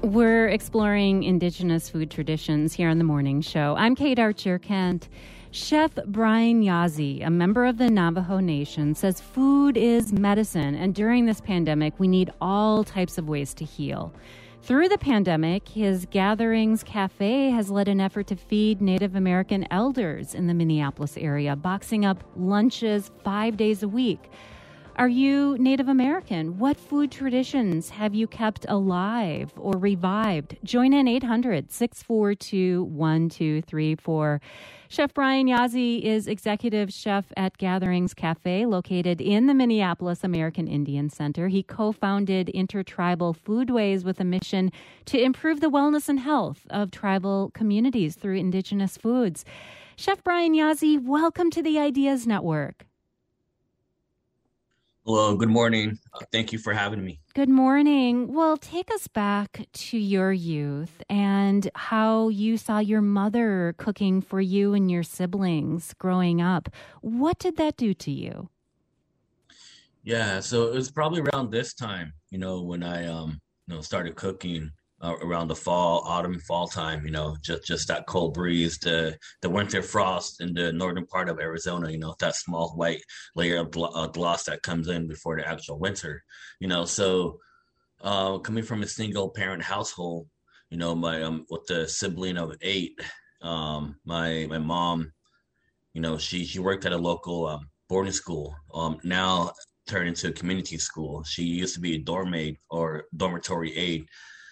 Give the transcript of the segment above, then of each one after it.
We're exploring Indigenous food traditions here on The Morning Show. I'm Kate Archer-Kent. Chef Brian Yazzie, a member of the Navajo Nation, says food is medicine, and during this pandemic, we need all types of ways to heal. Through the pandemic, his Gatherings Cafe has led an effort to feed Native American elders in the Minneapolis area, boxing up lunches 5 days a week. Are you Native American? What food traditions have you kept alive or revived? Join in 800-642-1234. Chef Brian Yazzie is executive chef at Gatherings Cafe, located in the Minneapolis American Indian Center. He co-founded Intertribal Foodways with a mission to improve the wellness and health of tribal communities through Indigenous foods. Chef Brian Yazzie, welcome to the Ideas Network. Hello, good morning. Thank you for having me. Good morning. Well, take us back to your youth and how you saw your mother cooking for you and your siblings growing up. What did that do to you? Yeah, so it was probably around this time, when I started cooking around the autumn, fall time, just that cold breeze, the winter frost in the northern part of Arizona, that small white layer of gloss that comes in before the actual winter, so coming from a single parent household, my with a sibling of 8, my mom, she worked at a local boarding school, now turned into a community school. She used to be a dorm aide or dormitory aide.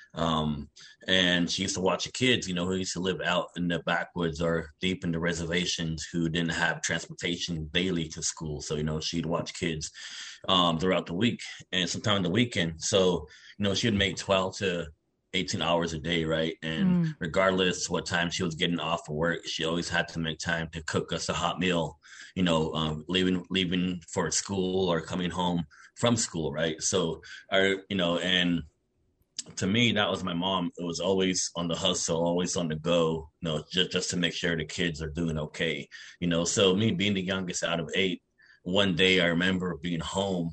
And she used to watch the kids, who used to live out in the backwoods or deep in the reservations who didn't have transportation daily to school. So, she'd watch kids throughout the week and sometime on the weekend. So, she would make 12 to 18 hours a day, right? And regardless what time she was getting off of work, she always had to make time to cook us a hot meal, leaving for school or coming home from school, right? So, and to me, that was my mom. It was always on the hustle, always on the go, just to make sure the kids are doing okay. So me being the youngest out of 8, one day I remember being home.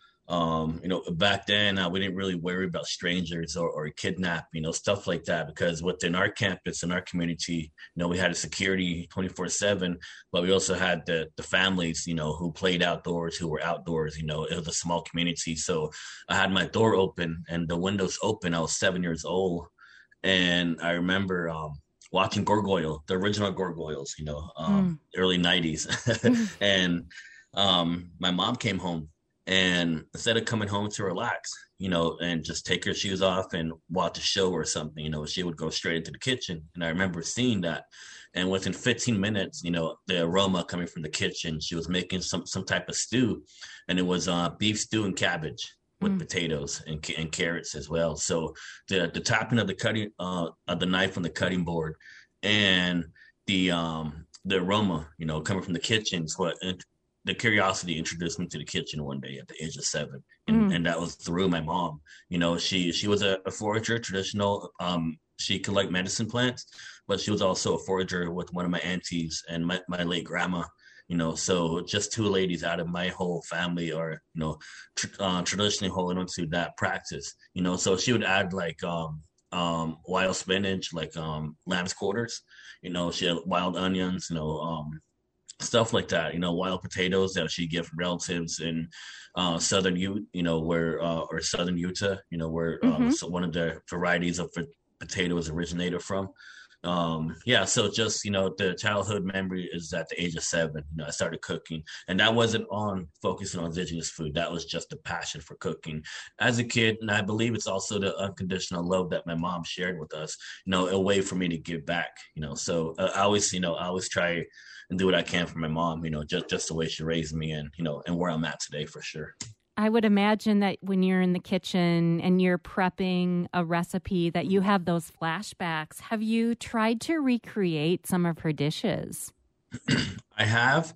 Back then we didn't really worry about strangers or kidnap, stuff like that, because within our campus and our community, we had a security 24/7, but we also had the families, who played outdoors, who were outdoors, it was a small community. So I had my door open and the windows open. I was 7 years old. And I remember, watching Gargoyle, the original Gargoyles, early 90s. And my mom came home. And instead of coming home to relax, and just take her shoes off and watch a show or something, she would go straight into the kitchen. And I remember seeing that. And within 15 minutes, the aroma coming from the kitchen, she was making some type of stew. And it was beef stew and cabbage with potatoes and carrots as well. So the tapping of the cutting of the knife on the cutting board and the aroma, coming from the kitchen is what the curiosity introduced me to the kitchen one day at the age of 7. And that was through my mom. She was a forager, traditional. She could like medicine plants, but she was also a forager with one of my aunties and my late grandma. So just 2 ladies out of my whole family are, traditionally holding on to that practice. So she would add like wild spinach, like lamb's quarters. She had wild onions, stuff like that, wild potatoes that she get from relatives in southern or southern Utah, where so one of the varieties of potatoes originated from. So just, the childhood memory is at the age of 7, I started cooking, and that wasn't on focusing on Indigenous food. That was just a passion for cooking as a kid. And I believe it's also the unconditional love that my mom shared with us, a way for me to give back, so I always try and do what I can for my mom, just the way she raised me and where I'm at today for sure. I would imagine that when you're in the kitchen and you're prepping a recipe that you have those flashbacks. Have you tried to recreate some of her dishes? I have,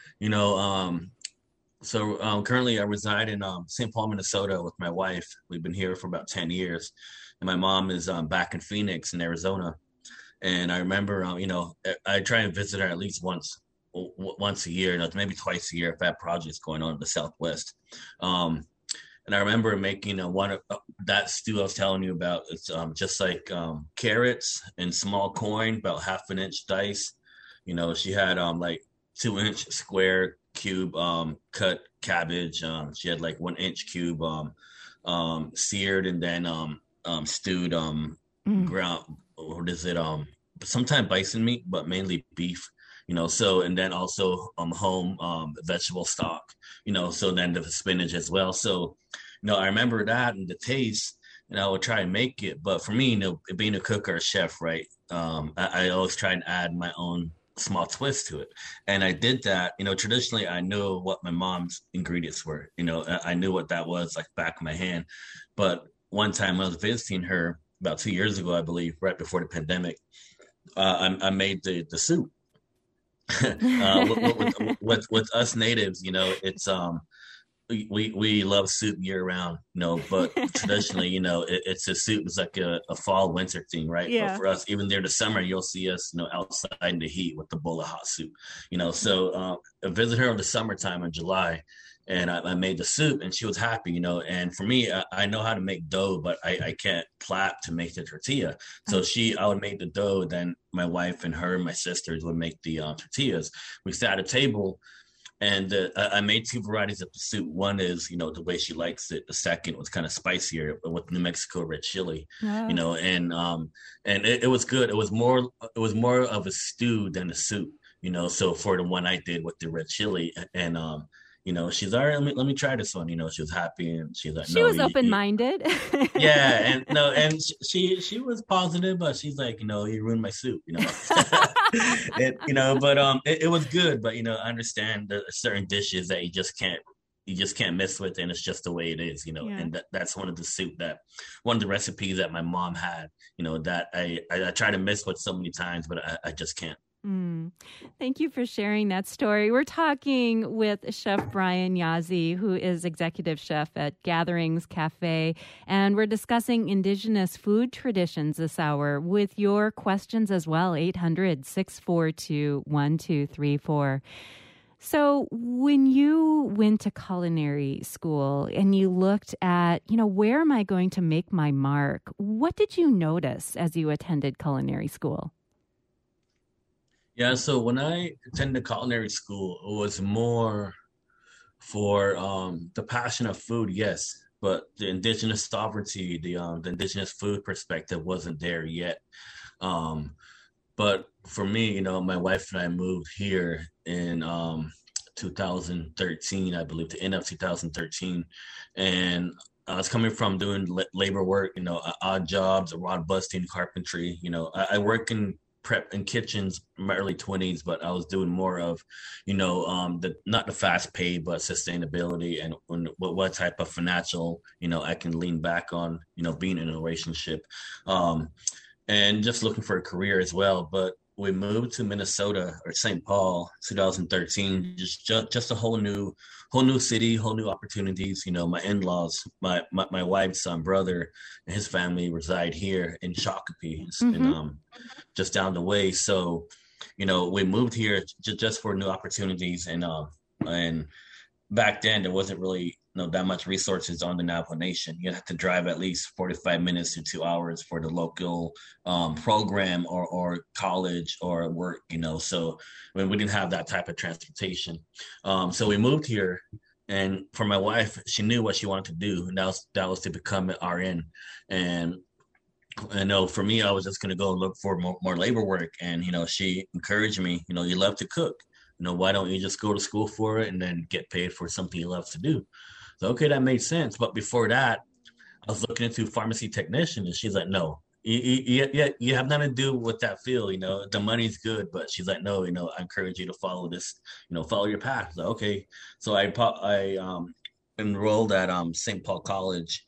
currently I reside in St. Paul, Minnesota with my wife. We've been here for about 10 years. And my mom is back in Phoenix in Arizona. And I remember, I try and visit her at least once a year, maybe twice a year if I have projects going on in the Southwest. And I remember making one of that stew I was telling you about. It's just like carrots and small corn, about half an inch dice. She had like 2 inch square cube cut cabbage. She had like 1 inch cube seared and then stewed Mm. ground. What is it? Sometimes bison meat, but mainly beef. So and then also home vegetable stock. So then the spinach as well. So I remember that and the taste, and I would try and make it. But for me, being a cook or a chef, right? I always try and add my own small twist to it. And I did that. Traditionally, I knew what my mom's ingredients were. I knew what that was like back of my hand. But one time I was visiting her about 2 years ago, I believe, right before the pandemic. I made the soup. With us natives, it's we love soup year round, but traditionally, it's a soup is like a fall winter thing, right? But Yeah. for us, even there the summer, you'll see us, outside in the heat with the bowl of hot soup, So I visited her in the summertime in July, and I made the soup, and she was happy, And for me, I know how to make dough, but I can't plap to make the tortilla. So I would make the dough, then my wife and her, and my sisters would make the tortillas. We sat at a table. And I made two varieties of the soup. One is, the way she likes it. The second was kind of spicier with New Mexico red chili, Oh. And it was good. It was more of a stew than a soup, So for the one I did with the red chili, and she's all right. Let me try this one. She was happy, and she's like, She no, was open-minded. yeah, and no, and she was positive, but she's like, you ruined my soup, but it was good, but I understand there are certain dishes that you just can't mess with, and it's just the way it is, Yeah. and that's one of the recipes that my mom had, that I try to mess with so many times, but I just can't. Mm. Thank you for sharing that story. We're talking with Chef Brian Yazzie, who is executive chef at Gatherings Cafe, and we're discussing Indigenous food traditions this hour with your questions as well, 800-642-1234. So when you went to culinary school and you looked at, where am I going to make my mark? What did you notice as you attended culinary school? Yeah, so when I attended culinary school, it was more for the passion of food, yes, but the indigenous sovereignty, the indigenous food perspective wasn't there yet. Um, but for me, my wife and I moved here in 2013, I believe, the end of 2013, and I was coming from doing labor work, odd jobs, rod busting, carpentry. I work in prep in kitchens in my early 20s, but I was doing more of, the not the fast pay, but sustainability and what type of financial, I can lean back on, being in a relationship, and just looking for a career as well. But we moved to Minnesota or St. Paul, 2013, just a whole new city, whole new opportunities. My in-laws, my wife's brother and his family reside here in Shakopee, and Mm-hmm. just down the way. So, we moved here just for new opportunities, and back then there wasn't really that much resources on the Navajo Nation. You have to drive at least 45 minutes to 2 hours for the local program or college or work. So when we didn't have that type of transportation, so we moved here. And for my wife, she knew what she wanted to do, and that was to become an RN. And I know for me, I was just going to go look for more labor work. And, she encouraged me, you love to cook. Why don't you just go to school for it and then get paid for something you love to do? So, okay, that made sense. But before that, I was looking into pharmacy technician, and she's like, no, you have nothing to do with that field. The money's good, but she's like, no, I encourage you to follow this, follow your path. So, okay. So I enrolled at St. Paul College.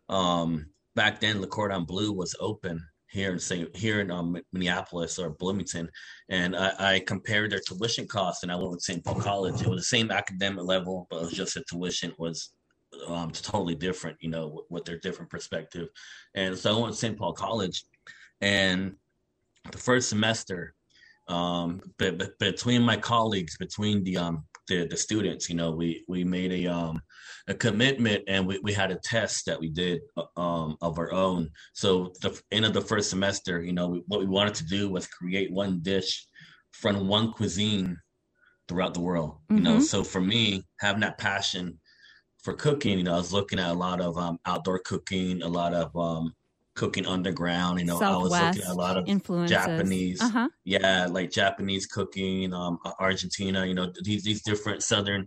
Back then, Le Cordon Bleu was open here in Minneapolis or Bloomington, and I compared their tuition costs, and I went with St. Paul College. It was the same academic level, but it was just the tuition was totally different, with their different perspective. And so I went to St. Paul College, and the first semester, between my colleagues, between the the students. We made a commitment, and we had a test that we did of our own. So the end of the first semester, what we wanted to do was create one dish from one cuisine throughout the world. So for me, having that passion for cooking, I was looking at a lot of outdoor cooking, a lot of cooking underground. I was looking at a lot of influences. Japanese, like Japanese cooking, Argentina. These different southern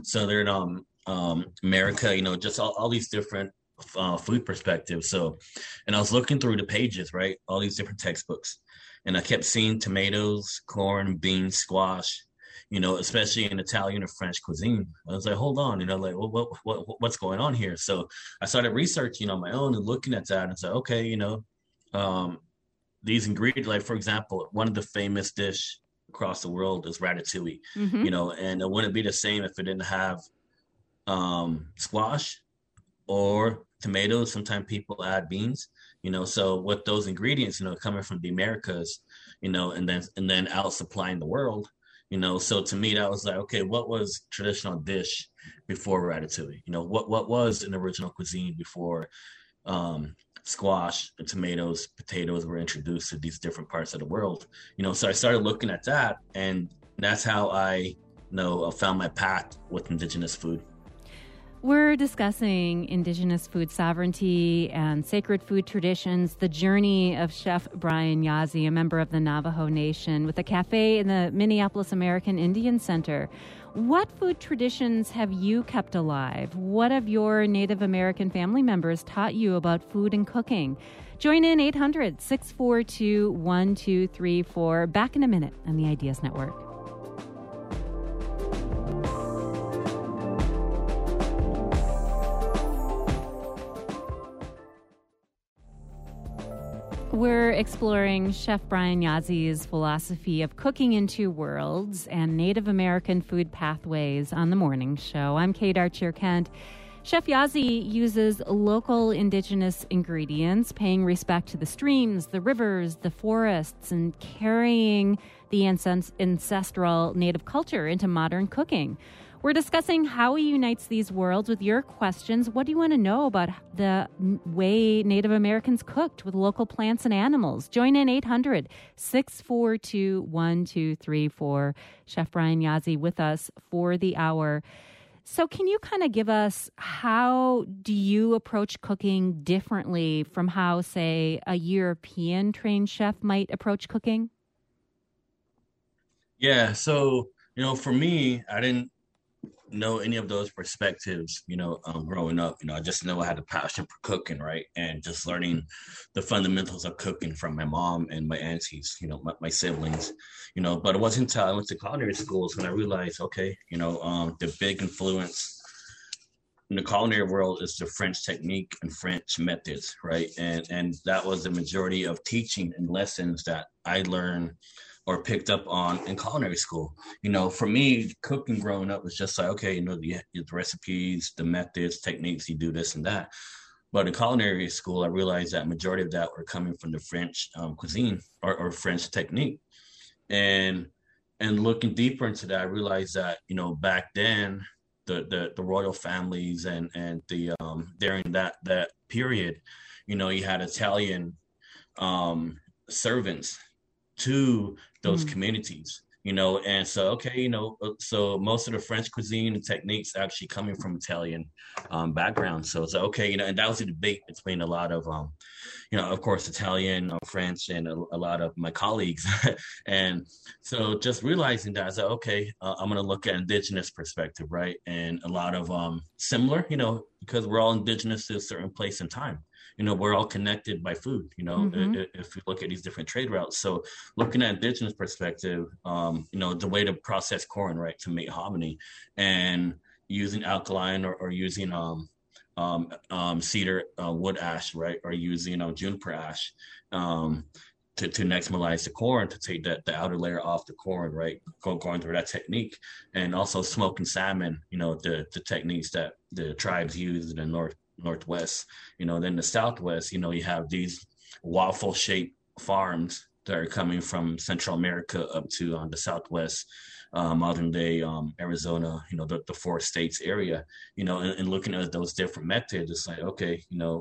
America. Just all these different food perspectives. So, and I was looking through the pages, right, all these different textbooks, and I kept seeing tomatoes, corn, beans, squash. Especially in Italian or French cuisine. I was like, hold on, like, what's going on here? So I started researching on my own and looking at that and said, okay, these ingredients, like, for example, one of the famous dish across the world is ratatouille, and it wouldn't be the same if it didn't have squash or tomatoes. Sometimes people add beans, so with those ingredients, coming from the Americas, and then out supplying the world. So to me, that was like, okay, what was traditional dish before ratatouille? What was an original cuisine before squash and tomatoes, potatoes were introduced to these different parts of the world? So I started looking at that, and that's how I found my path with indigenous food. We're discussing indigenous food sovereignty and sacred food traditions, the journey of Chef Brian Yazzie, a member of the Navajo Nation, with a cafe in the Minneapolis American Indian Center. What food traditions have you kept alive? What have your Native American family members taught you about food and cooking? Join in 800-642-1234. Back in a minute on the Ideas Network. We're exploring Chef Brian Yazzie's philosophy of cooking in two worlds and Native American food pathways on The Morning Show. I'm Kate Archer-Kent. Chef Yazzie uses local indigenous ingredients, paying respect to the streams, the rivers, the forests, and carrying the ancestral Native culture into modern cooking. We're discussing how he unites these worlds with your questions. What do you want to know about the way Native Americans cooked with local plants and animals? Join in 800-642-1234. Chef Brian Yazzie with us for the hour. So can you kind of give us, how do you approach cooking differently from how, say, a European trained chef might approach cooking? Yeah, so, for me, I didn't know any of those perspectives, growing up. I just know I had a passion for cooking, right? And just learning the fundamentals of cooking from my mom and my aunties, my siblings, but it wasn't until I went to culinary schools when I realized, okay, the big influence in the culinary world is the French technique and French methods, right? And that was the majority of teaching and lessons that I learned or picked up on in culinary school. For me, cooking growing up was just like, okay, the recipes, the methods, techniques, you do this and that. But in culinary school, I realized that majority of that were coming from the French cuisine or French technique. And looking deeper into that, I realized that, back then, the royal families and the during that period, you had Italian servants to those communities, and so, okay, so most of the French cuisine and techniques actually coming from Italian background. So it's okay, and that was a debate between a lot of, of course, Italian, French, and a lot of my colleagues. And so just realizing that, I said, okay, I'm going to look at indigenous perspective, right? And a lot of similar, because we're all indigenous to a certain place and time. We're all connected by food, if you look at these different trade routes. So looking at indigenous perspective, the way to process corn, right, to make hominy, and using alkaline or using cedar wood ash, right, or using juniper ash to nixtamalize the corn, to take the outer layer off the corn, right, going through that technique. And also smoking salmon, the techniques that the tribes use in the Northwest. Then the Southwest, you have these waffle shaped farms that are coming from Central America up to the Southwest, modern day Arizona, the 4 states area, and looking at those different methods, it's like, okay,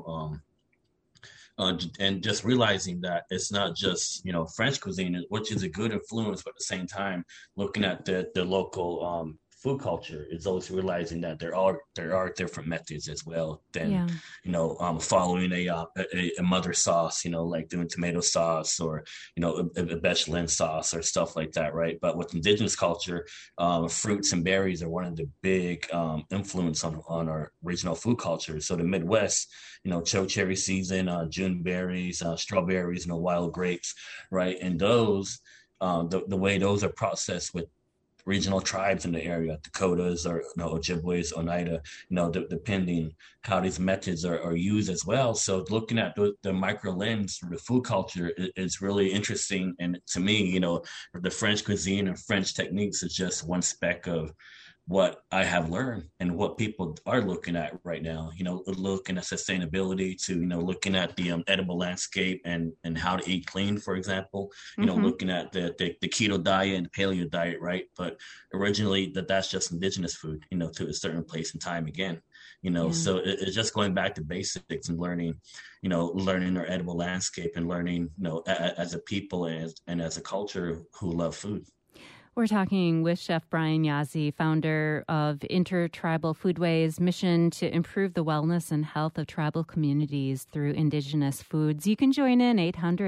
and just realizing that it's not just French cuisine, which is a good influence, but at the same time, looking at the local food culture, is always realizing that there are different methods as well than Yeah. following a mother sauce, like doing tomato sauce or a bechamel sauce or stuff like that, right? But with indigenous culture, fruits and berries are one of the big influence on our regional food culture. So the Midwest, cherry season, June berries, strawberries, wild grapes, right? And those, the way those are processed with regional tribes in the area, Dakotas or Ojibways, Oneida, depending how these methods are used as well. So looking at the micro lens for the food culture is really interesting. And to me, the French cuisine and French techniques is just one speck of what I have learned and what people are looking at right now, looking at sustainability to, looking at the edible landscape and how to eat clean, for example, looking at the keto diet and paleo diet, right? But originally that's just indigenous food, to a certain place and time again, so it's just going back to basics and learning our edible landscape and learning, as a people and as a culture who love food. We're talking with Chef Brian Yazzie, founder of Intertribal Foodways' mission to improve the wellness and health of tribal communities through indigenous foods. You can join in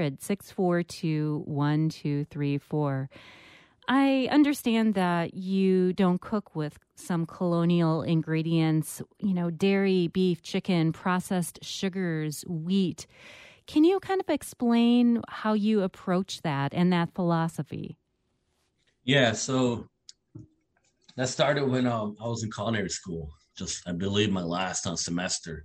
800-642-1234. I understand that you don't cook with some colonial ingredients, dairy, beef, chicken, processed sugars, wheat. Can you kind of explain how you approach that and that philosophy? Yeah, so that started when I was in culinary school. Just I believe my last semester.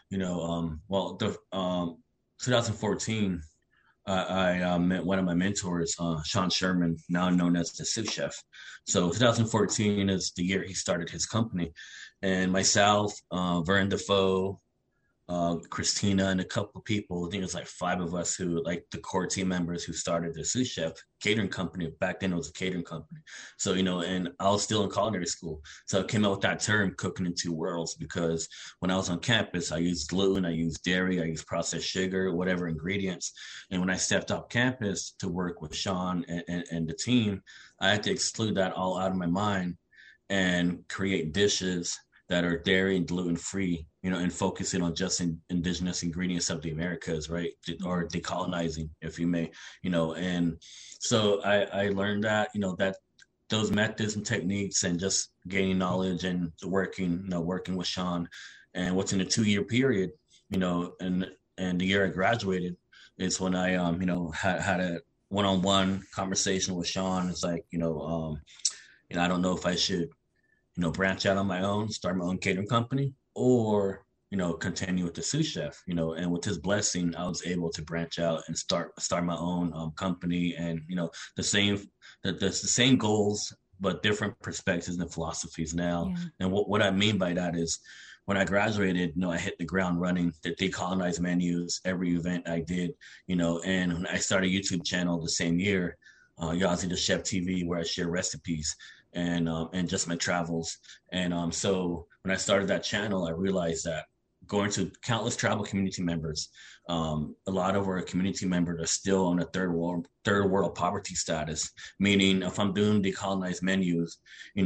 2014, I met one of my mentors, Sean Sherman, now known as the Sous Chef. So 2014 is the year he started his company, and myself, Vern Defoe, Christina, and a couple of people, I think it was like 5 of us who, like the core team members who started the Sous Chef catering company. Back then it was a catering company. So, and I was still in culinary school. So I came up with that term, cooking in 2 worlds, because when I was on campus, I used gluten, I used dairy, I used processed sugar, whatever ingredients. And when I stepped off campus to work with Sean and the team, I had to exclude that all out of my mind and create dishes that are dairy and gluten free, and focusing on just indigenous ingredients of the Americas, right? Or decolonizing, if you may, and so I learned that, that those methods and techniques and just gaining knowledge and working with Sean. And within a 2-year period, and the year I graduated is when I, had a one-on-one conversation with Sean. It's like, I don't know if I should, branch out on my own, start my own catering company, or, continue with the Sous Chef, and with his blessing, I was able to branch out and start my own company, and, the same goals, but different perspectives and philosophies now. Yeah. And what I mean by that is when I graduated, I hit the ground running, the decolonized menus, every event I did, and when I started a YouTube channel the same year, Yazzie the Chef TV, where I share recipes and just my travels. And so when I started that channel, I realized that going to countless tribal community members, a lot of our community members are still on a third world poverty status, meaning if I'm doing decolonized menus,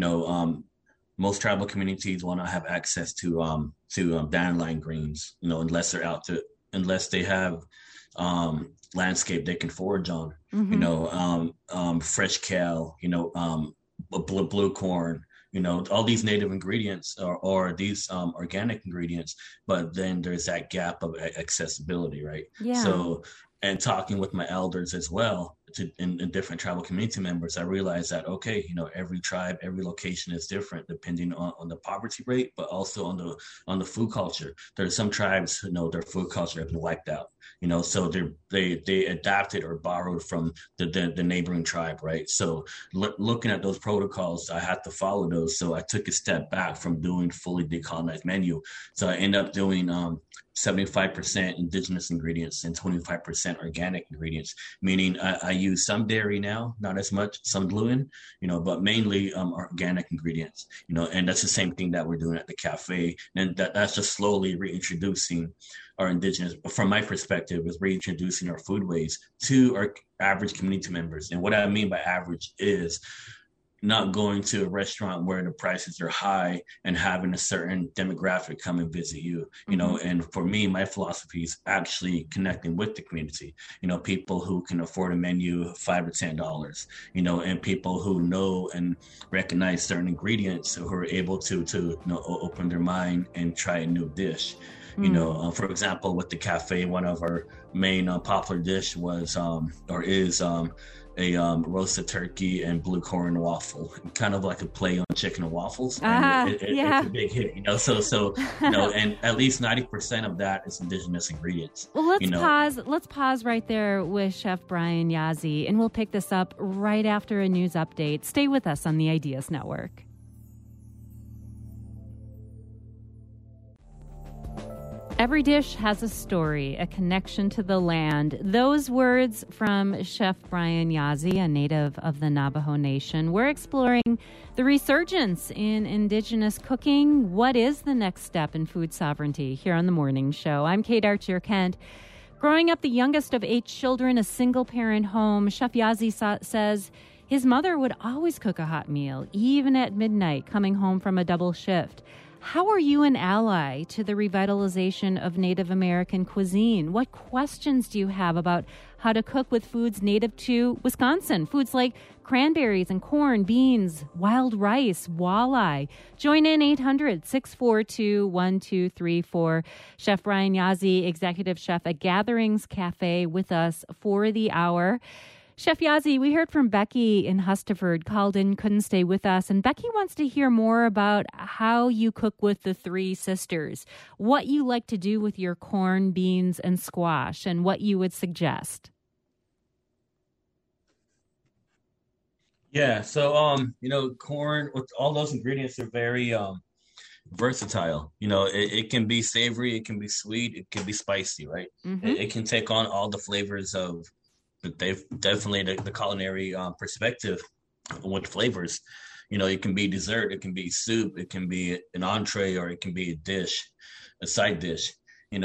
most tribal communities will not have access to dandelion greens, unless they have landscape they can forage on, fresh kale, blue corn, all these native ingredients or these organic ingredients, but then there's that gap of accessibility, right? Yeah. So, and talking with my elders as well, in different tribal community members, I realized that, okay, every tribe, every location is different depending on the poverty rate, but also on the food culture. There are some tribes who their food culture has been wiped out, so they adapted or borrowed from the neighboring tribe, right? So looking at those protocols, I had to follow those. So I took a step back from doing fully decolonized menu. So I ended up doing 75% indigenous ingredients and 25% organic ingredients, meaning I use some dairy now, not as much, some gluten, but mainly organic ingredients, and that's the same thing that we're doing at the cafe. And that's just slowly reintroducing our indigenous, from my perspective, is reintroducing our foodways to our average community members. And what I mean by average is not going to a restaurant where the prices are high and having a certain demographic come and visit you, and for me, my philosophy is actually connecting with the community, people who can afford a menu of $5 or $10, and people who know and recognize certain ingredients, who are able to open their mind and try a new dish. For example, with the cafe, one of our main popular dish was or is a roasted turkey and blue corn waffle, kind of like a play on chicken and waffles. And it's a big hit, So and at least 90% of that is indigenous ingredients. Well, let's pause right there with Chef Brian Yazzie, and we'll pick this up right after a news update. Stay with us on the Ideas Network. Every dish has a story, a connection to the land. Those words from Chef Brian Yazzie, a native of the Navajo Nation. We're exploring the resurgence in indigenous cooking. What is the next step in food sovereignty here on The Morning Show? I'm Kate Archer-Kent. Growing up the youngest of 8 children, a single-parent home, Chef Yazzie says his mother would always cook a hot meal, even at midnight, coming home from a double shift. How are you an ally to the revitalization of Native American cuisine? What questions do you have about how to cook with foods native to Wisconsin? Foods like cranberries and corn, beans, wild rice, walleye. Join in 800-642-1234. Chef Brian Yazzie, executive chef at Gatherings Cafe, with us for the hour. Chef Yazzie, we heard from Becky in Hustaford, called in, couldn't stay with us. And Becky wants to hear more about how you cook with the 3 sisters, what you like to do with your corn, beans, and squash, and what you would suggest. Yeah, so, corn with all those ingredients are very versatile. It can be savory, it can be sweet, it can be spicy, right? Mm-hmm. It can take on all the flavors of, but they've definitely the culinary perspective with flavors. It can be dessert, it can be soup, it can be an entree, or it can be a dish, a side dish.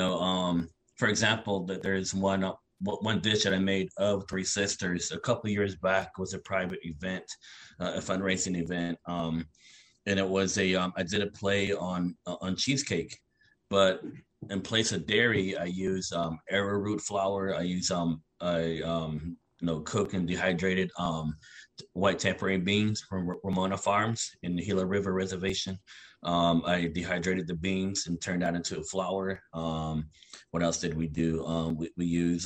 For example, that there's one dish that I made of 3 sisters a couple of years back. Was a private event, a fundraising event, and it was I did a play on cheesecake, but in place of dairy, I use arrowroot flour. I use cooked and dehydrated white tempering beans from Ramona Farms in the Gila River Reservation. I dehydrated the beans and turned that into a flour. What else did we do? We use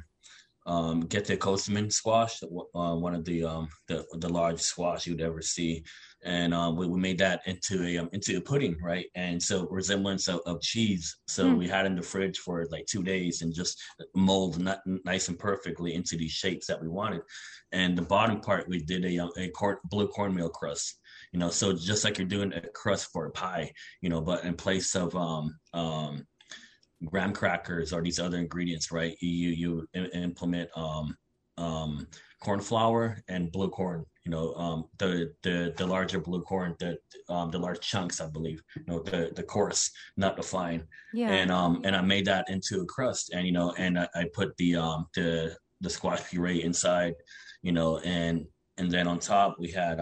Gete-Koseman squash, one of the large squash you'd ever see, and we made that into a pudding, right? And so resemblance of cheese. So we had it in the fridge for like 2 days and just mold nice and perfectly into these shapes that we wanted. And the bottom part, we did a blue cornmeal crust. So just like you're doing a crust for a pie, but in place of graham crackers or these other ingredients, right? You implement corn flour and blue corn. The larger blue corn, the large chunks, I believe. The coarse, not the fine. Yeah. And I made that into a crust, and and I put the squash puree inside, and then on top we had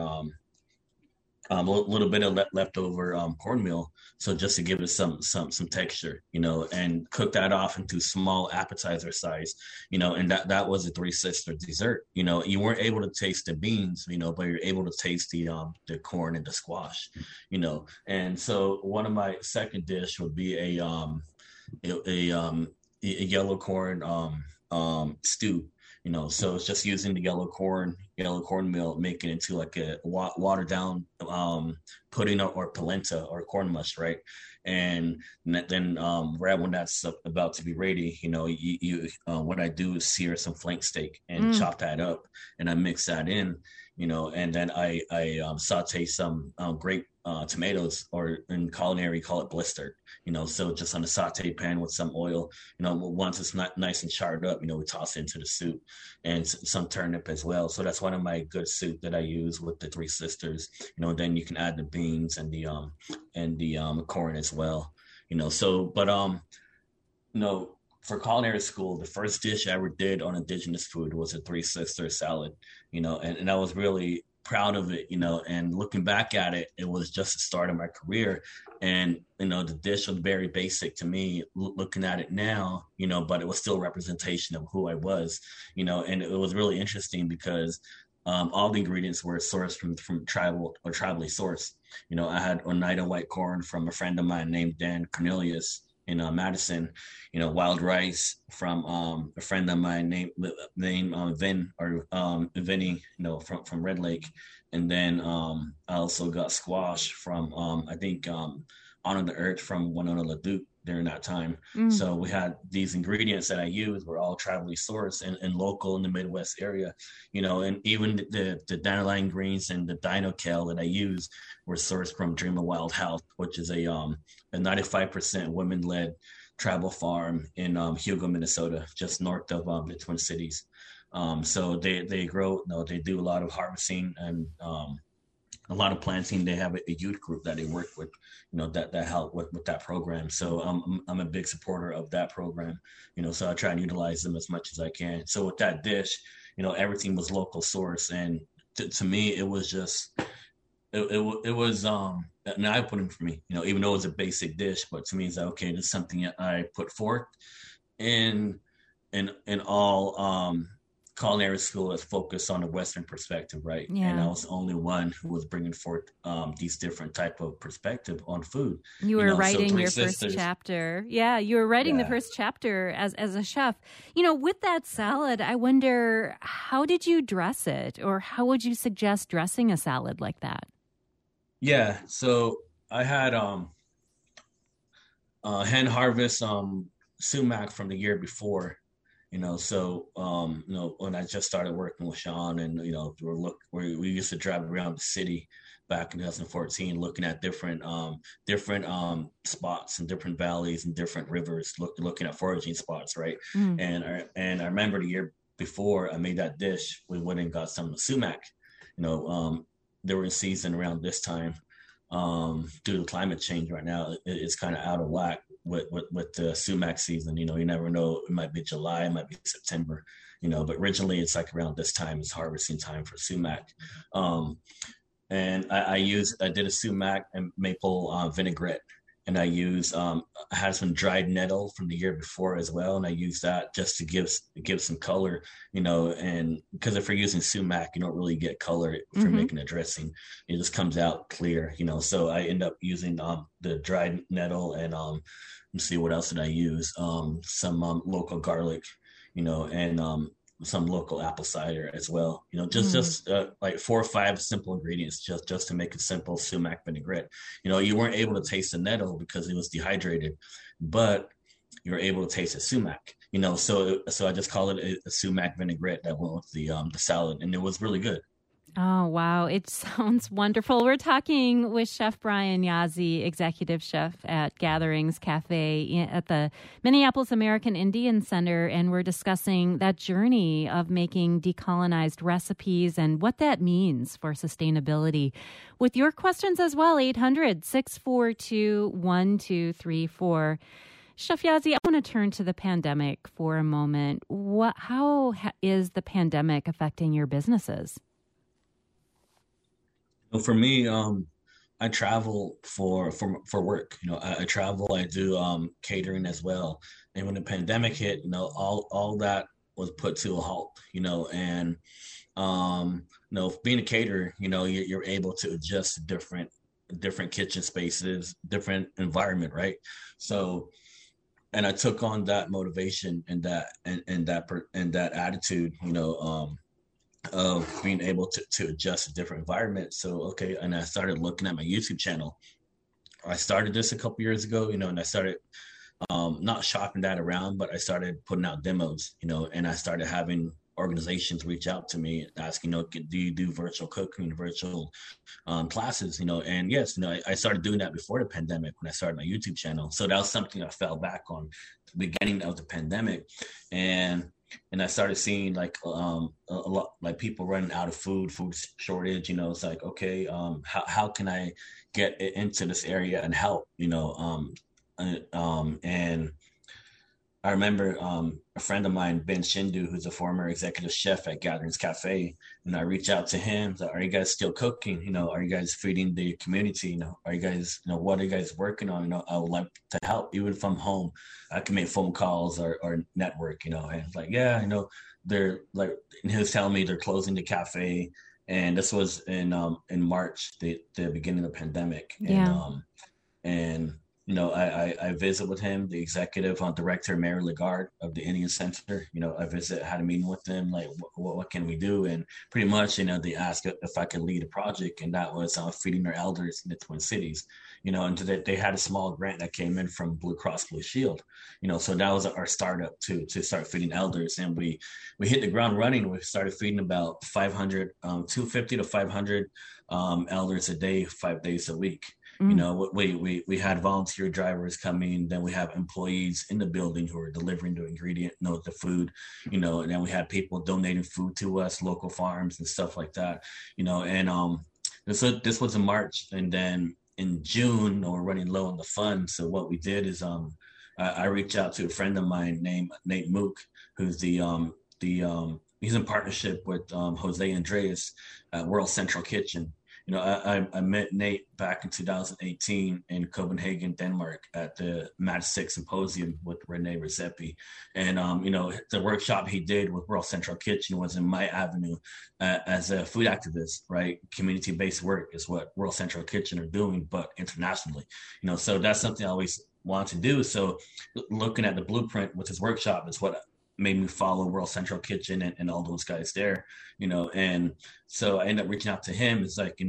a little bit of leftover cornmeal, so just to give it some texture, and cook that off into small appetizer size, and that was a 3 sister dessert. You weren't able to taste the beans, but you're able to taste the corn and the squash, and so one of my second dish would be a yellow corn stew. So it's just using the yellow cornmeal, making it into like a watered down pudding or polenta or corn mush, right? And then right when that's about to be ready, what I do is sear some flank steak and Mm. chop that up, and I mix that in, and then I saute some grape tomatoes, or in culinary call it blistered, so just on a saute pan with some oil, once it's not nice and charred up, we toss it into the soup, and some turnip as well. So that's one of my good soup that I use with the Three Sisters, and then you can add the beans and the corn as well, you know, for culinary school, the first dish I ever did on indigenous food was a Three Sisters salad, and I was really proud of it, and looking back at it, it was just the start of my career. And, the dish was very basic to me looking at it now, but it was still a representation of who I was, and it was really interesting because all the ingredients were sourced from tribal or tribally sourced. I had Oneida white corn from a friend of mine named Dan Cornelius in Madison, wild rice from a friend of mine named Vin or Vinny, from Red Lake, and then I also got squash from I think On the Earth from Winona LaDuke during that time. Mm. So we had these ingredients that I used were all tribally sourced and local in the Midwest area, and even the dandelion greens and the dino kale that I used were sourced from Dream of Wild Health, which is a 95% women-led tribal farm in Hugo, Minnesota, just north of the Twin Cities. So they grow, they do a lot of harvesting and a lot of planting. They have a youth group that they work with, that help with that program. So I'm a big supporter of that program, so I try and utilize them as much as I can. So with that dish, everything was local source. And to me, it was just, it was an eye-opening for me, even though it was a basic dish, but to me it's like, okay, this is something that I put forth in all culinary school is focused on the Western perspective, right? Yeah. And I was the only one who was bringing forth these different type of perspective on food. You were so writing Three your Sisters, first chapter. Yeah, you were writing the Yeah. first chapter as a chef. With that salad, I wonder, how did you dress it? Or how would you suggest dressing a salad like that? Yeah, so I had hand harvest sumac from the year before, when I just started working with Sean, and we used to drive around the city back in 2014 looking at different spots and different valleys and different rivers, looking at foraging spots, right? Mm. And I remember the year before I made that dish, we went and got some sumac. They were in season around this time. Due to climate change right now, it's kind of out of whack with the sumac season. You never know. It might be July, it might be September, but originally it's like around this time is harvesting time for sumac. And I did a sumac and maple vinaigrette. And I had some dried nettle from the year before as well. And I used that just to give some color, and because if you're using sumac, you don't really get color if you're making a dressing. It just comes out clear, so I end up using the dried nettle and let's see, what else did I use? Some local garlic, and some local apple cider as well. Just like 4 or 5 simple ingredients just to make a simple sumac vinaigrette. You weren't able to taste the nettle because it was dehydrated, but you were able to taste the sumac. So I just call it a sumac vinaigrette that went with the salad, and it was really good. Oh, wow. It sounds wonderful. We're talking with Chef Brian Yazzie, executive chef at Gatherings Cafe at the Minneapolis American Indian Center, and we're discussing that journey of making decolonized recipes and what that means for sustainability. With your questions as well, 800-642-1234. Chef Yazzie, I want to turn to the pandemic for a moment. How is the pandemic affecting your businesses? For me, I travel for work. I travel. I do catering as well. And when the pandemic hit, all that was put to a halt. And being a caterer, you're able to adjust to different kitchen spaces, different environment, right? So, and I took on that motivation and that attitude, of being able to adjust to different environments. So, okay. And I started looking at my YouTube channel. I started this a couple years ago, and I started not shopping that around, but I started putting out demos, and I started having organizations reach out to me asking, do you do virtual cooking, virtual classes, and yes, I started doing that before the pandemic when I started my YouTube channel. So that was something I fell back on the beginning of the pandemic. And I started seeing like a lot like people running out of food shortage. It's like, okay, how can I get into this area and help? And I remember a friend of mine, Ben Shindu, who's a former executive chef at Gatherings Cafe, and I reached out to him. So, are you guys still cooking? Are you guys feeding the community? Are you guys, what are you guys working on? I would like to help, even from home. I can make phone calls or network. And it's like, yeah, they're like, and he was telling me they're closing the cafe, and this was in March, the beginning of the pandemic, Yeah. and I visit with him, the executive director, Mary Lagarde of the Indian Center. I had a meeting with them, like, what can we do? And pretty much, they asked if I could lead a project, and that was feeding their elders in the Twin Cities. And they had a small grant that came in from Blue Cross Blue Shield. So that was our startup to start feeding elders, and we hit the ground running. We started feeding about 250 to 500 elders a day, 5 days a week. We had volunteer drivers coming, then we have employees in the building who are delivering the ingredient, the food, and then we had people donating food to us, local farms and stuff like that, and this was in March, and then in June, we're running low on the funds. So what we did is I reached out to a friend of mine named Nate Mook, who's he's in partnership with Jose Andres at World Central Kitchen. I met Nate back in 2018 in Copenhagen, Denmark, at the MAT6 Symposium with Rene Redzepi. And, the workshop he did with World Central Kitchen was in my avenue as a food activist, right? Community-based work is what World Central Kitchen are doing, but internationally. So that's something I always want to do. So looking at the blueprint with his workshop is what made me follow World Central Kitchen and all those guys there, and so I ended up reaching out to him. It's like,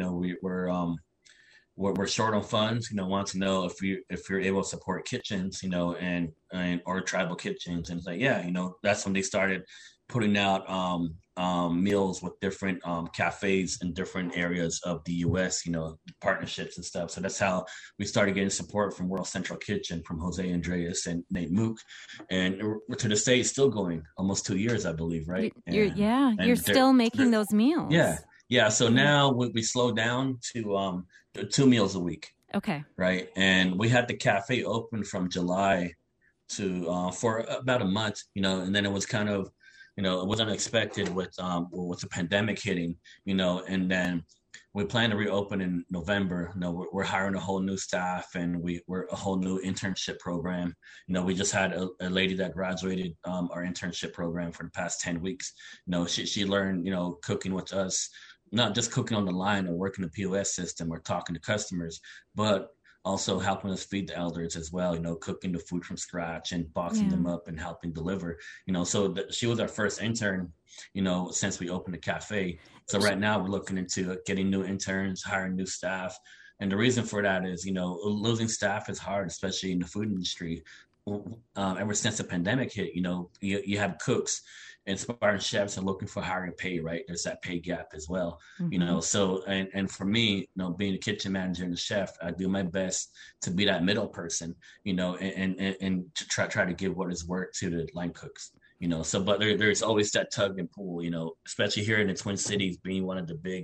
we're short on funds, want to know if you're able to support kitchens, and or tribal kitchens. And it's like, yeah, that's when they started putting out meals with different cafes in different areas of the US, partnerships and stuff. So that's how we started getting support from World Central Kitchen, from Jose Andreas and Nate Mook. And to this day, it's still going, almost 2 years, I believe, right? You're still making those meals. Yeah. So now we slowed down to 2 meals a week. Okay. Right. And we had the cafe open from July to for about a month, and then it was kind of, it was unexpected with the pandemic hitting, and then we plan to reopen in November. We're hiring a whole new staff, and we're a whole new internship program. We just had a lady that graduated our internship program for the past 10 weeks. She learned, cooking with us, not just cooking on the line or working the POS system or talking to customers, but also helping us feed the elders as well, cooking the food from scratch and boxing them up and helping deliver, so she was our first intern, since we opened the cafe. So right now we're looking into getting new interns, hiring new staff. And the reason for that is, losing staff is hard, especially in the food industry. Ever since the pandemic hit, you have cooks, inspiring chefs are looking for higher pay, right? There's that pay gap as well, so, and for me, being a kitchen manager and a chef, I do my best to be that middle person, and to try to give what is worth to the line cooks, so, but there's always that tug and pull, especially here in the Twin Cities, being one of the big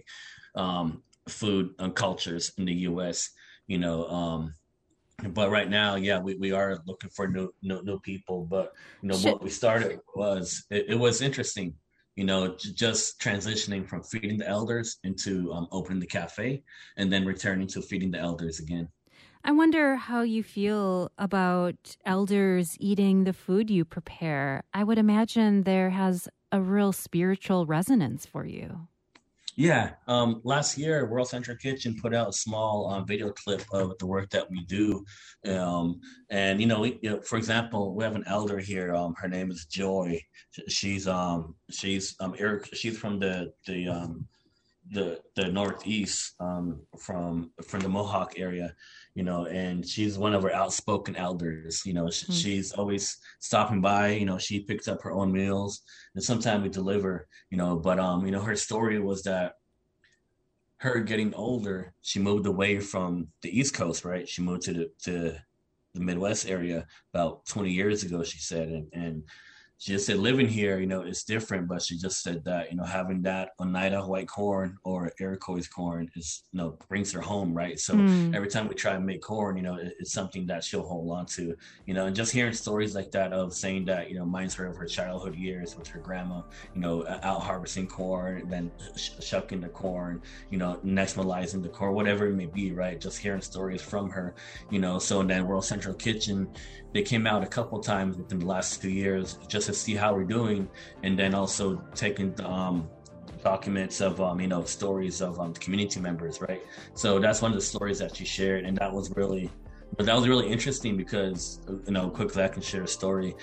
food cultures in the US, but right now, we are looking for new people. But what we started was it was interesting, just transitioning from feeding the elders into opening the cafe, and then returning to feeding the elders again. I wonder how you feel about elders eating the food you prepare. I would imagine there has a real spiritual resonance for you. Yeah, last year, World Central Kitchen put out a small video clip of the work that we do, um, and for example, we have an elder here. Her name is Joy. She's Eric. She's from the Northeast, from the Mohawk area, and she's one of our outspoken elders. Mm. She's always stopping by. She picks up her own meals, and sometimes we deliver. But her story was that her getting older, she moved away from the East Coast, right? She moved to the Midwest area about 20 years ago, she said, and she just said living here, it's different, but she just said that, having that Oneida white corn or Iroquois corn is, brings her home, right? So Mm. every time we try and make corn, it's something that she'll hold on to, and just hearing stories like that of saying that, reminds her of her childhood years with her grandma, out harvesting corn, then shucking the corn, nextmalizing the corn, whatever it may be, right? Just hearing stories from her, so in that World Central Kitchen, they came out a couple times within the last 2 years just to see how we're doing, and then also taking documents of stories of community members, right? So that's one of the stories that she shared, and that was really interesting because quickly I can share a story.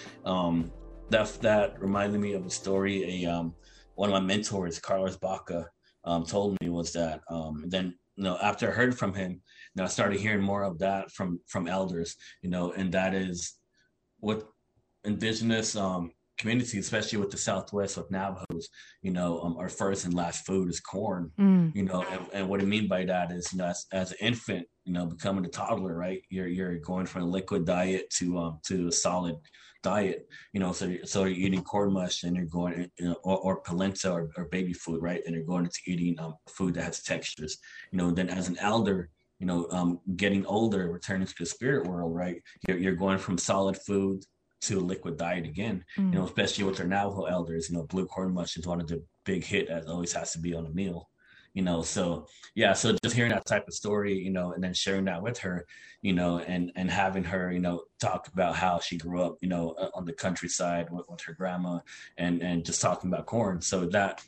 That reminded me of a story one of my mentors, Carlos Baca, told me was that then after I heard from him, I started hearing more of that from elders, and that is what indigenous communities, especially with the Southwest, with Navajos, our first and last food is corn. Mm. And what I mean by that is, as an infant, becoming a toddler, right? You're going from a liquid diet to a solid diet, so you're eating corn mush, and you're going, or polenta, or baby food, right? And you're going into eating food that has textures, then as an elder, getting older, returning to the spirit world, right? You're going from solid food to a liquid diet again, Mm. especially with our Navajo elders. Blue corn mush is one of the big hit that always has to be on a meal. So yeah, so just hearing that type of story, and then sharing that with her, and having her, talk about how she grew up, on the countryside with her grandma, and just talking about corn. So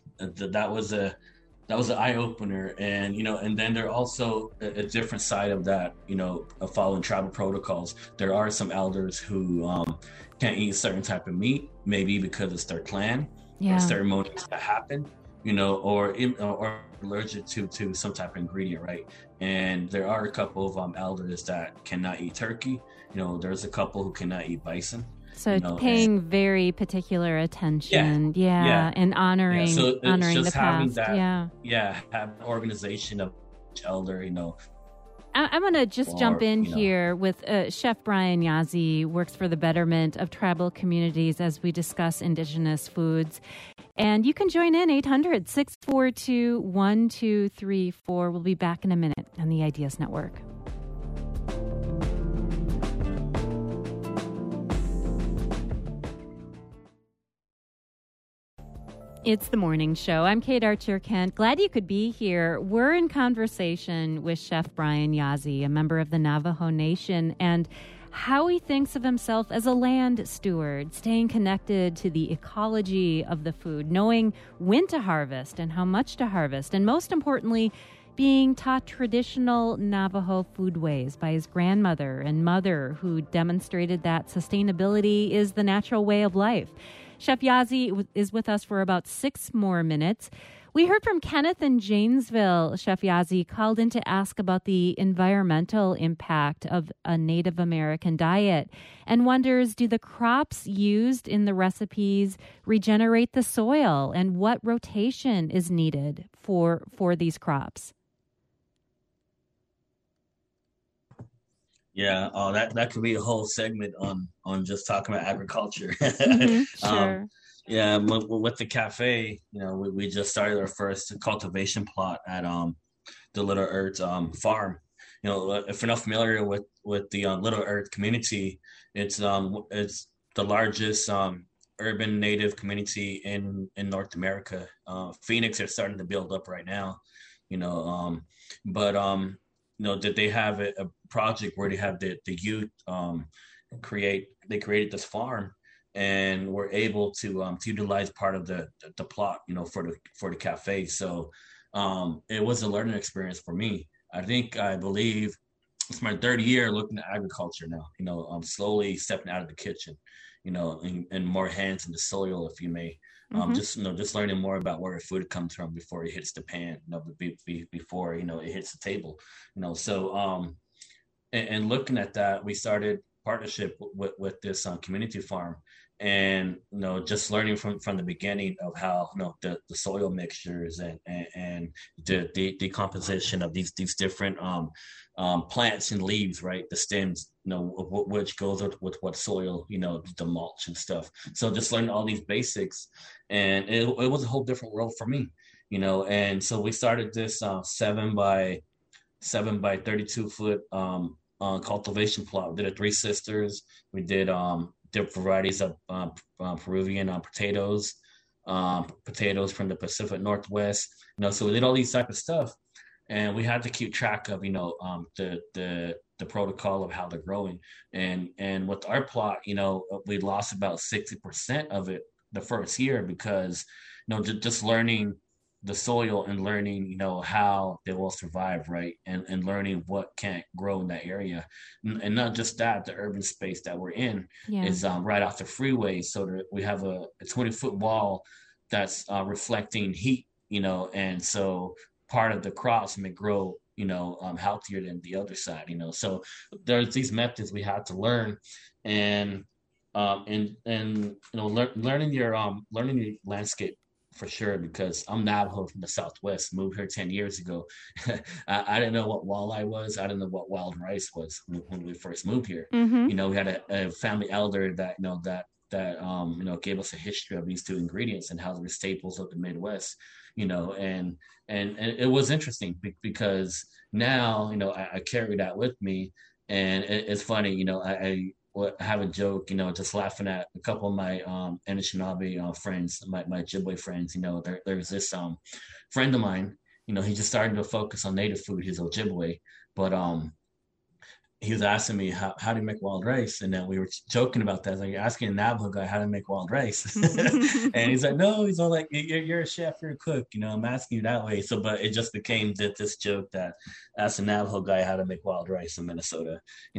that was an eye opener, and then there also a different side of that, of following tribal protocols. There are some elders who can't eat a certain type of meat, maybe because it's their clan or Yeah. ceremonies that happen, or allergic to some type of ingredient, right? And there are a couple of elders that cannot eat turkey. There's a couple who cannot eat bison. So And paying very particular yeah, attention, yeah, yeah, and yeah. So it's honoring the just having past, that, yeah. yeah, have an organization of each elder, I'm going to just jump or in here with Chef Brian Yazzie, works for the betterment of tribal communities as we discuss indigenous foods. And you can join in 800-642-1234. We'll be back in a minute on the Ideas Network. It's the morning show. I'm Kate Archer-Kent. Glad you could be here. We're in conversation with Chef Brian Yazzie, a member of the Navajo Nation, and how he thinks of himself as a land steward, staying connected to the ecology of the food, knowing when to harvest and how much to harvest, and most importantly, being taught traditional Navajo foodways by his grandmother and mother, who demonstrated that sustainability is the natural way of life. Chef Yazzie is with us for about 6 more minutes. We heard from Kenneth in Janesville. Chef Yazzie called in to ask about the environmental impact of a Native American diet and wonders, do the crops used in the recipes regenerate the soil, and what rotation is needed for these crops? Yeah, that could be a whole segment on just talking about agriculture. Mm-hmm, um, sure. yeah, with the cafe, we just started our first cultivation plot at the Little Earth farm. If you're not familiar with the Little Earth community, it's the largest urban native community in North America. Phoenix are starting to build up right now, you know, but that they have a project where they have the youth created this farm, and we're able to utilize part of the plot, for the cafe. So it was a learning experience for me. I believe it's my third year looking at agriculture now. I'm slowly stepping out of the kitchen, and more hands in the soil, if you may. Mm-hmm. Just learning more about where food comes from before it hits the pan, before it hits the table, So and looking at that, we started partnership with this community farm, and just learning from the beginning of how the soil mixtures and the decomposition of these different plants and leaves, right? The stems, which goes with what soil, the mulch and stuff. So just learning all these basics, and it was a whole different world for me, And so we started this 7 by 32 foot cultivation plot. We did a Three Sisters. We did different varieties of Peruvian potatoes from the Pacific Northwest. So we did all these type of stuff, and we had to keep track of the protocol of how they're growing. And with our plot, we lost about 60% of it the first year because just learning the soil and learning how they will survive, right, and learning what can't grow in that area. And not just that, the urban space that we're in is right off the freeway, so that we have a 20-foot wall that's reflecting heat, and so part of the crops may grow healthier than the other side, so there's these methods we had to learn. And learning your landscape, for sure, because I'm Navajo from the Southwest, moved here 10 years ago. I didn't know what walleye was. I didn't know what wild rice was when we first moved here. Mm-hmm. We had a family elder that gave us a history of these two ingredients and how they were staples of the Midwest, and it was interesting because now, I carry that with me. And it's funny, I have a joke, just laughing at a couple of my Anishinaabe friends, my Ojibwe friends. There's this friend of mine, he just started to focus on native food. He's Ojibwe, but he was asking me how do you make wild rice, and then we were joking about that. I was like, asking a Navajo guy how to make wild rice, and he's like, no, he's all like, you're a chef, you're a cook, I'm asking you that way. So, but it just became this joke that ask a Navajo guy how to make wild rice in Minnesota,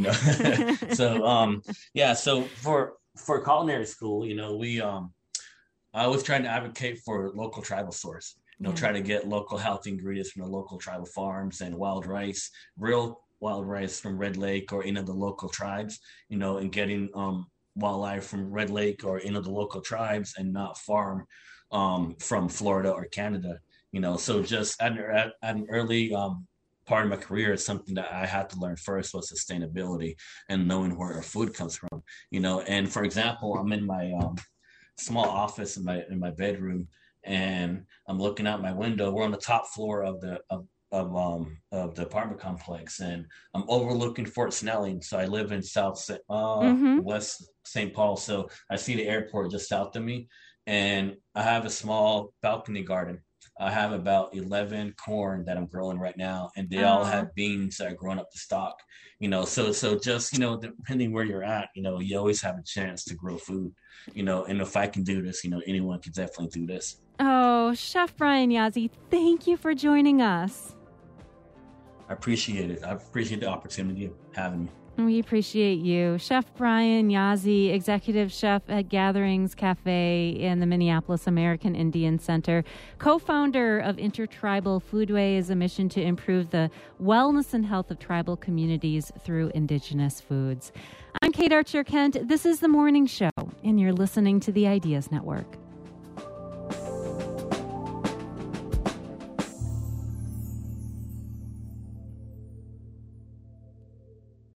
So so for culinary school, we I was trying to advocate for local tribal source, try to get local healthy ingredients from the local tribal farms, and real wild rice from Red Lake or the local tribes, and getting wildlife from Red Lake or the local tribes, and not farm from Florida or Canada, So just at an early part of my career, something that I had to learn first was sustainability and knowing where our food comes from, And for example, I'm in my small office in my bedroom, and I'm looking out my window. We're on the top floor of the apartment complex, and I'm overlooking Fort Snelling. So I live in West St. Paul, so I see the airport just south of me, and I have a small balcony garden. I have about 11 corn that I'm growing right now, and they all have beans that are growing up to stock. So just depending where you're at, you always have a chance to grow food. And if I can do this, anyone can definitely do this. Oh, Chef Brian Yazzie, thank you for joining us. I appreciate it. I appreciate the opportunity of having me. We appreciate you. Chef Brian Yazzie, Executive Chef at Gatherings Cafe in the Minneapolis American Indian Center, co-founder of Intertribal Foodways, a mission to improve the wellness and health of tribal communities through indigenous foods. I'm Kate Archer Kent. This is The Morning Show, and you're listening to the Ideas Network.